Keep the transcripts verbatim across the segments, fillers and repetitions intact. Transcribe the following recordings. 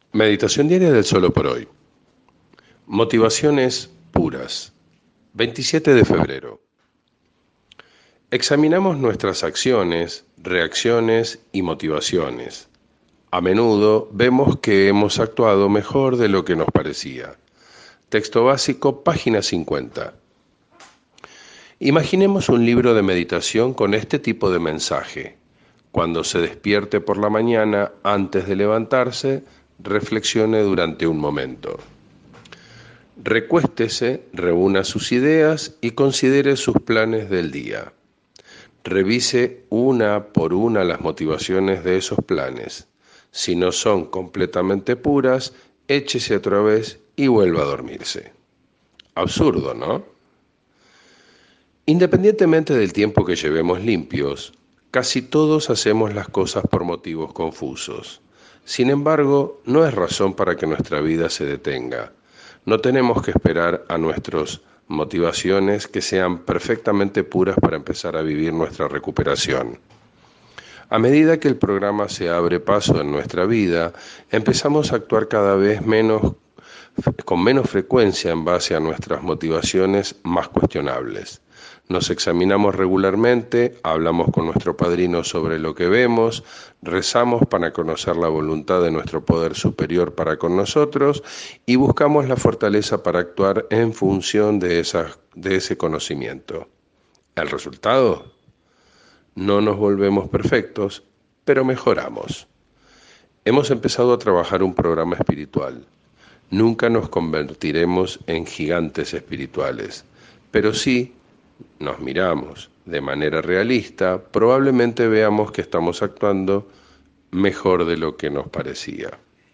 Meditación diaria del Solo por Hoy. Motivaciones puras. veintisiete de febrero. Examinamos nuestras acciones, reacciones y motivaciones. A menudo vemos que hemos actuado mejor de lo que nos parecía. Texto básico, página cincuenta. Imaginemos un libro de meditación con este tipo de mensaje. Cuando se despierte por la mañana, antes de levantarse, reflexione durante un momento. Recuéstese, reúna sus ideas y considere sus planes del día. Revise una por una las motivaciones de esos planes. Si no son completamente puras, échese otra vez y vuelva a dormirse. Absurdo, ¿no? Independientemente del tiempo que llevemos limpios, casi todos hacemos las cosas por motivos confusos. Sin embargo, no es razón para que nuestra vida se detenga. No tenemos que esperar a nuestras motivaciones que sean perfectamente puras para empezar a vivir nuestra recuperación. A medida que el programa se abre paso en nuestra vida, empezamos a actuar cada vez menos, con menos frecuencia en base a nuestras motivaciones más cuestionables. Nos examinamos regularmente, hablamos con nuestro padrino sobre lo que vemos, rezamos para conocer la voluntad de nuestro poder superior para con nosotros y buscamos la fortaleza para actuar en función de, esa, de ese conocimiento. ¿El resultado? No nos volvemos perfectos, pero mejoramos. Hemos empezado a trabajar un programa espiritual. Nunca nos convertiremos en gigantes espirituales, pero sí nos miramos de manera realista, probablemente veamos que estamos actuando mejor de lo que nos parecía.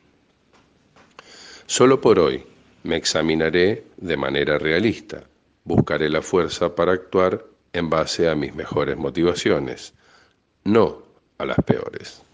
Solo por hoy me examinaré de manera realista. Buscaré la fuerza para actuar en base a mis mejores motivaciones, no a las peores.